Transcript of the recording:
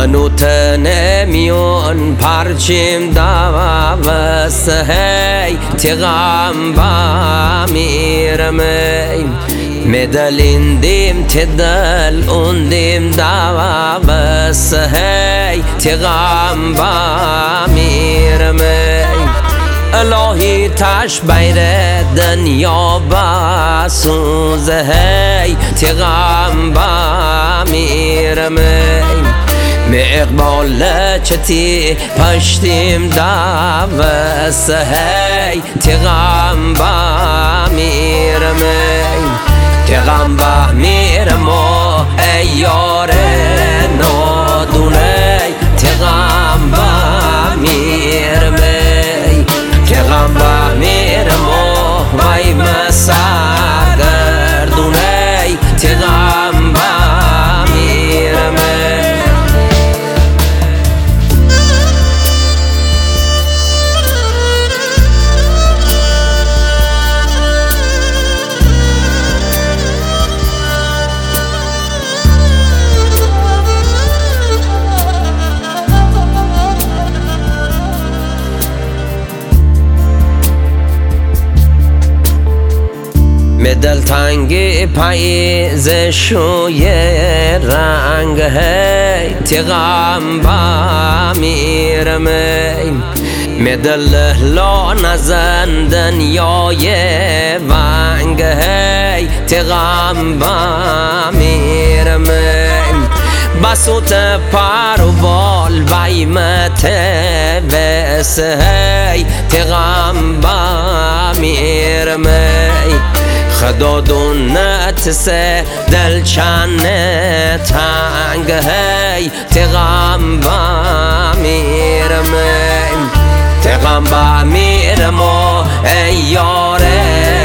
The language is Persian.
هنوت نمیون پرچیم داوست هی تغام با میرمی مدلندیم تدل اندیم داوست هی تغام با میرمی الهی تاش بیر دنیا باسوز هی تغام با میرمی می اقبال چتی پشتیم داوست هی تغام با میرمی تغام با میرم و ای یار نادونه تغام با میرمی تغام با میرم و وی مسا گردونه تغام با میرمی دل تنگی پاییز شوی رنگ هی تغام با میرمی مدل لا نزن دنیای ونگ هی تغام با میرمی بسوت پر و بال بیمت بس هی تغام با میرمی خدا دونت سه دل چن تنگ هی تغام با میرم تغام با میرم ای یار